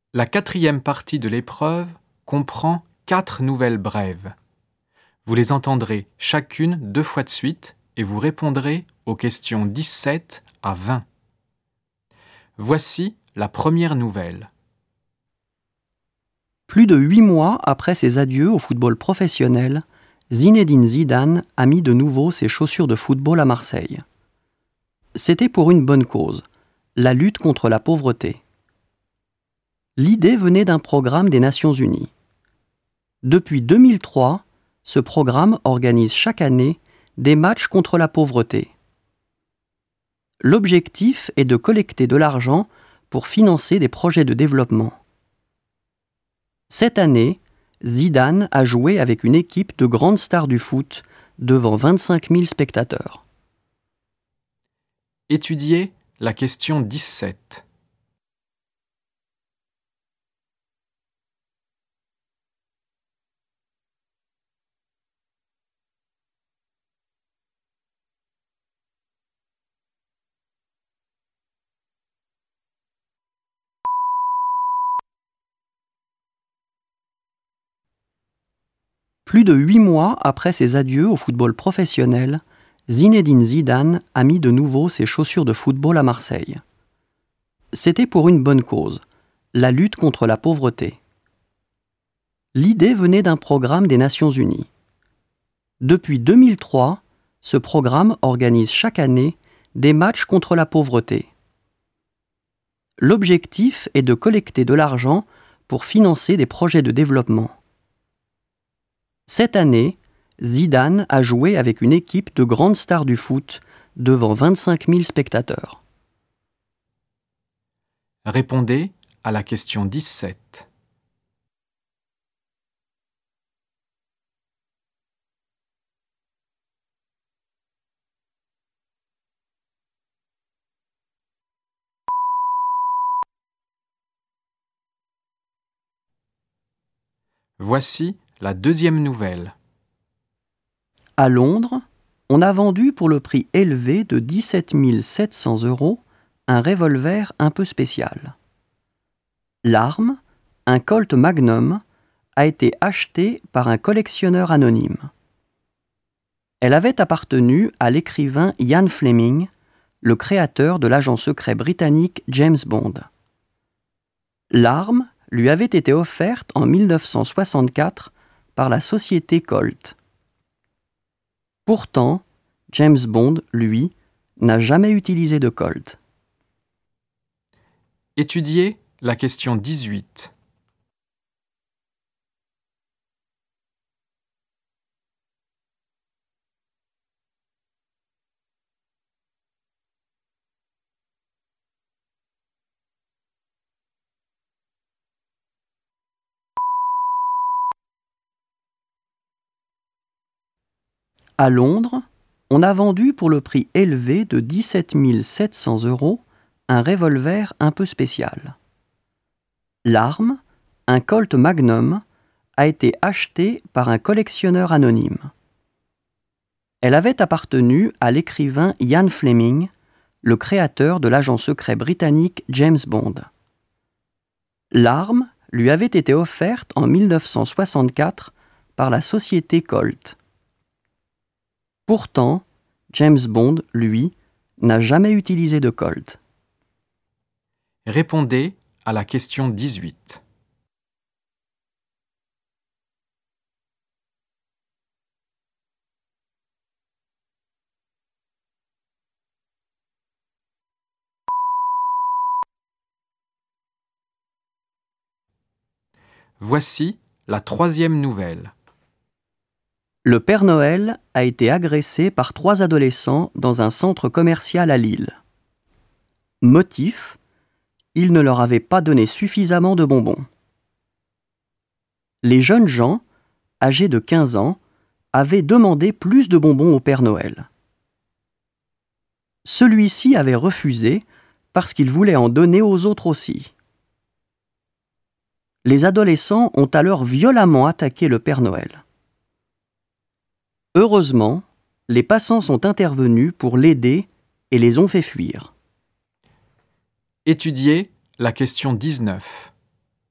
La quatrième partie de l'épreuve comprend 4 nouvelles brèves. Vous les entendrez chacune 2 fois de suite et vous répondrez aux questions 17 à 20. Voici la première nouvelle. Plus de 8 mois après ses adieux au football professionnel, Zinedine Zidane a mis de nouveau ses chaussures de football à Marseille. C'était pour une bonne cause, la lutte contre la pauvreté. L'idée venait d'un programme des Nations Unies. Depuis 2003, ce programme organise chaque année des matchs contre la pauvreté. L'objectif est de collecter de l'argent pour financer des projets de développement. Cette année, Zidane a joué avec une équipe de grandes stars du foot devant 25 000 spectateurs. Étudiez la question 17. Plus de 8 mois après ses adieux au football professionnel, Zinedine Zidane a mis de nouveau ses chaussures de football à Marseille. C'était pour une bonne cause, la lutte contre la pauvreté. L'idée venait d'un programme des Nations Unies. Depuis 2003, ce programme organise chaque année des matchs contre la pauvreté. L'objectif est de collecter de l'argent pour financer des projets de développement. Cette année, Zidane a joué avec une équipe de grandes stars du foot devant 25 000 spectateurs. Répondez à la question 17. Voici la deuxième nouvelle. À Londres, on a vendu pour le prix élevé de 17 700 € un revolver un peu spécial. L'arme, un Colt Magnum, a été achetée par un collectionneur anonyme. Elle avait appartenu à l'écrivain Ian Fleming, le créateur de l'agent secret britannique James Bond. L'arme lui avait été offerte en 1964 par la société Colt. Pourtant, James Bond, lui, n'a jamais utilisé de Colt. Étudiez la question 18. À Londres, on a vendu pour le prix élevé de 17 700 € un revolver un peu spécial. L'arme, un Colt Magnum, a été achetée par un collectionneur anonyme. Elle avait appartenu à l'écrivain Ian Fleming, le créateur de l'agent secret britannique James Bond. L'arme lui avait été offerte en 1964 par la société Colt. Pourtant, James Bond, lui, n'a jamais utilisé de Colt. Répondez à la question 18. Voici la troisième nouvelle. Le Père Noël a été agressé par 3 adolescents dans un centre commercial à Lille. Motif : il ne leur avait pas donné suffisamment de bonbons. Les jeunes gens, âgés de 15 ans, avaient demandé plus de bonbons au Père Noël. Celui-ci avait refusé parce qu'il voulait en donner aux autres aussi. Les adolescents ont alors violemment attaqué le Père Noël. Heureusement, les passants sont intervenus pour l'aider et les ont fait fuir. Étudiez la question 19.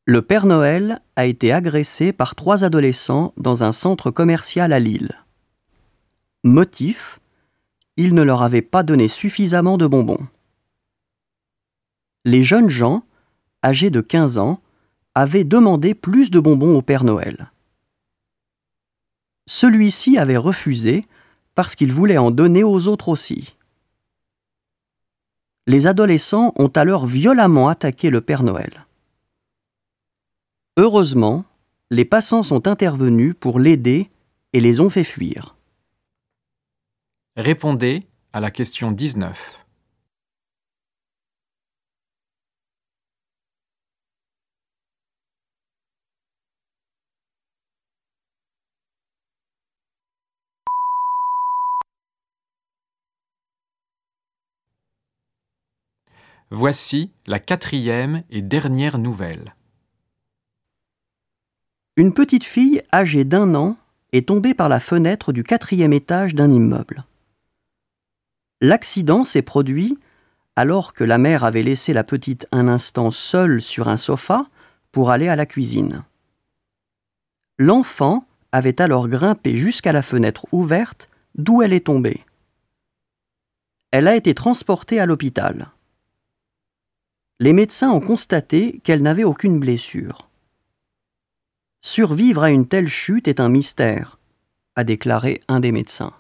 Le Père Noël a été agressé par 3 adolescents dans un centre commercial à Lille. Motif: il ne leur avait pas donné suffisamment de bonbons. Les jeunes gens, âgés de 15 ans, avaient demandé plus de bonbons au Père Noël. Celui-ci avait refusé parce qu'il voulait en donner aux autres aussi. Les adolescents ont alors violemment attaqué le Père Noël. Heureusement, les passants sont intervenus pour l'aider et les ont fait fuir. Répondez à la question 19. Voici la 4e et dernière nouvelle. Une petite fille âgée d'1 an est tombée par la fenêtre du 4e étage d'un immeuble. L'accident s'est produit alors que la mère avait laissé la petite un instant seule sur un sofa pour aller à la cuisine. L'enfant avait alors grimpé jusqu'à la fenêtre ouverte d'où elle est tombée. Elle a été transportée à l'hôpital. Les médecins ont constaté qu'elle n'avait aucune blessure. Survivre à une telle chute est un mystère, a déclaré un des médecins.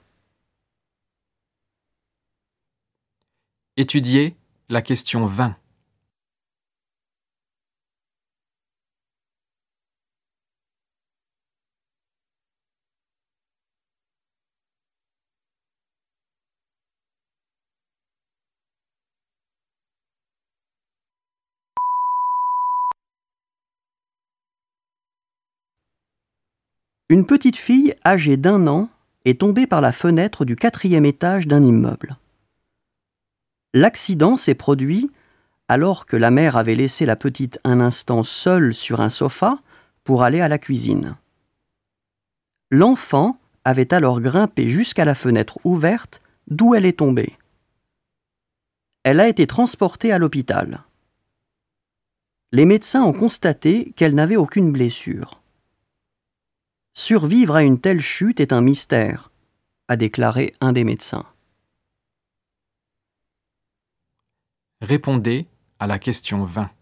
Étudiez la question 20. Une petite fille âgée d'1 an est tombée par la fenêtre du 4e étage d'un immeuble. L'accident s'est produit alors que la mère avait laissé la petite un instant seule sur un sofa pour aller à la cuisine. L'enfant avait alors grimpé jusqu'à la fenêtre ouverte d'où elle est tombée. Elle a été transportée à l'hôpital. Les médecins ont constaté qu'elle n'avait aucune blessure. Survivre à une telle chute est un mystère, a déclaré un des médecins. Répondez à la question 20.